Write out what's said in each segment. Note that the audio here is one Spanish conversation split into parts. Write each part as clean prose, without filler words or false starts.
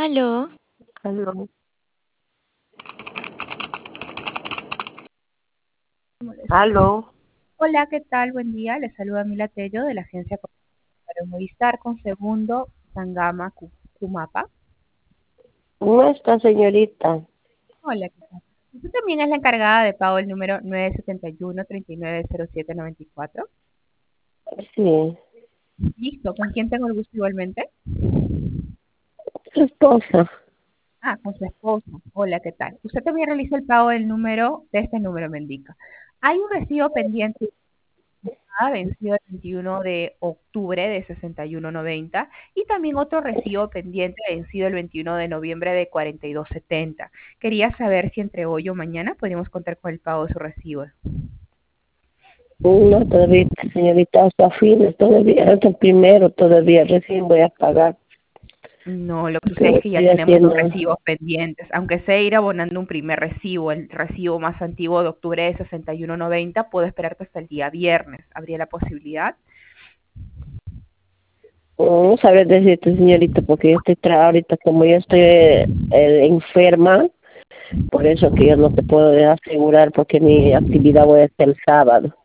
Aló, Aló. Aló. Hola, ¿qué tal? Buen día. Les saluda Mila Tello de la agencia para Movistar con segundo Sangama Cumapa. ¿Cómo está, señorita? Hola, ¿qué tal? Usted también es la encargada de pago el número 971-390794. Sí, Listo, ¿con quién tengo el gusto igualmente? su esposa. Ah, con su esposa. Hola, ¿qué tal? Usted también realizó el pago del número, de este número me indica. Hay un recibo pendiente vencido el 21 de octubre de 61.90 y también otro recibo pendiente vencido el 21 de noviembre de 42.70. Quería saber si entre hoy o mañana podríamos contar con el pago de su recibo. No, todavía, señorita, hasta fines, todavía, hasta el primero, todavía recién voy a pagar. No, lo que Porque sucede es que ya estoy tenemos dos haciendo, recibos pendientes. Aunque sea ir abonando un primer recibo, el recibo más antiguo de octubre de 61.90, puedo esperarte hasta el día viernes. ¿Habría la posibilidad? no sabré decirte, señorita, porque yo estoy ahorita, como yo estoy enferma, por eso que yo no te puedo asegurar, porque mi actividad voy a hacer el sábado.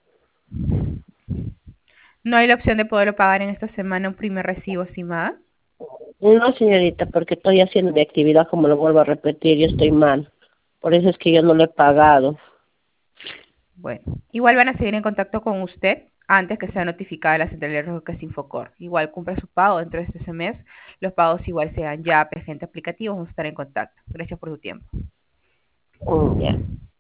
No hay la opción de poderlo pagar en esta semana un primer recibo, estimada. No, señorita, porque estoy haciendo mi actividad, como lo vuelvo a repetir, yo estoy mal. Por eso es que yo no lo he pagado. Bueno, igual van a seguir en contacto con usted antes que sea notificada la central de riesgo que es Infocor. Igual cumpla su pago dentro de este mes. Los pagos igual sean ya presente aplicativos. Vamos a estar en contacto. Gracias por su tiempo. Ya.